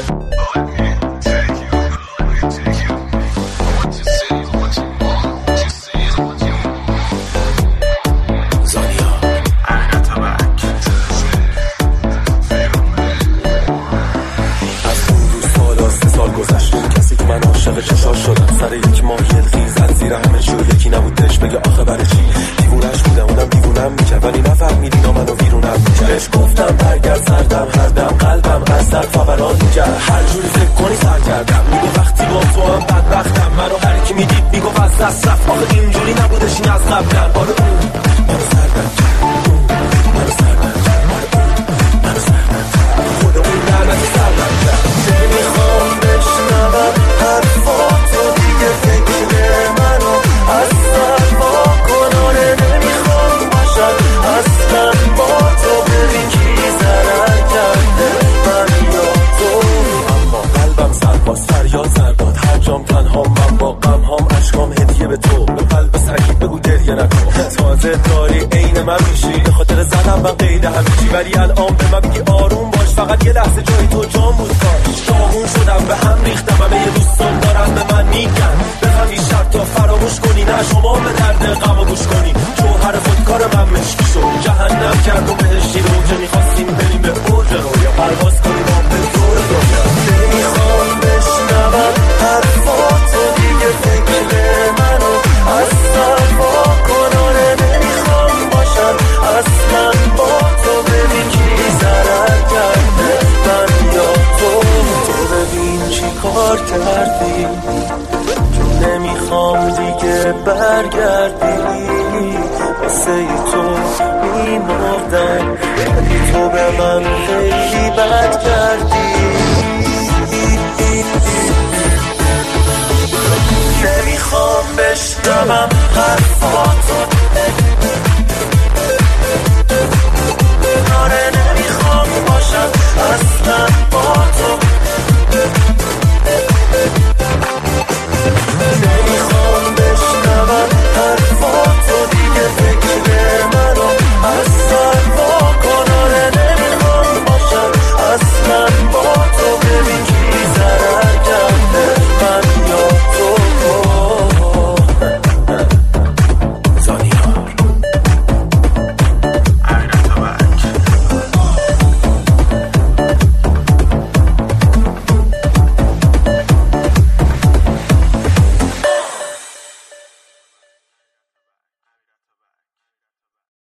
سر یک ماهی خیز از زیر همه شو یکی نبودش بگه آخه برای چی دیوونش بودم اونم دیوونم میکرد ولی نفهمیدی نا منو ویرونم میکرد بهش گفتم برگرد سردم هردم قلبم از در فوران میکرد هر جوری فکر کنی سرگردم میگو وقتی با تو هم بدبختم منو هر کی میدید میگو از دست رفت آخه اینجوری نبودش این از قبلن آره منو سردم منو سردم منو سردم خدا اون لعنتی سردم کرد نمیخوام بشنوم حرفاتو دیگه فکر منو اصلا با کناره نمیخوام باشم اصلا با تو ببین کی ضرر کرده من یا تو اما قلبم سرباز فریاد زرباد هر جام تنها من با غم هام عشقام هدیه به تو به قلب سعید بگو گریه نکن تازه داری عین من میشی به خاطر زدم من قید همیشی ولی الان به من بگی آروم باش فقط یه لحظه جای تو جام بود کاش داغون شدم به هم ریختم همه دوستان دارن به من میگن بخوام این شب تا فراموش کنی نه شما به درد غم گوش کنی جوهر خودکار من مشکی شد جهنم کرد و بهشتی رو که میخواستیم بریم به اوج رویا پرواز کنیم با به دور دنیا نمیخوام بشنوم حرفاتو دیگه فکر منو اصلا با کناره نمیخوام باشم اصلا با تو ببین کی ضرر کرده من یا تو ببین چی کار کردی تو نمیخوام دیگه برگردی واسه تو میمردم ولی تو به من خیلی بد کردی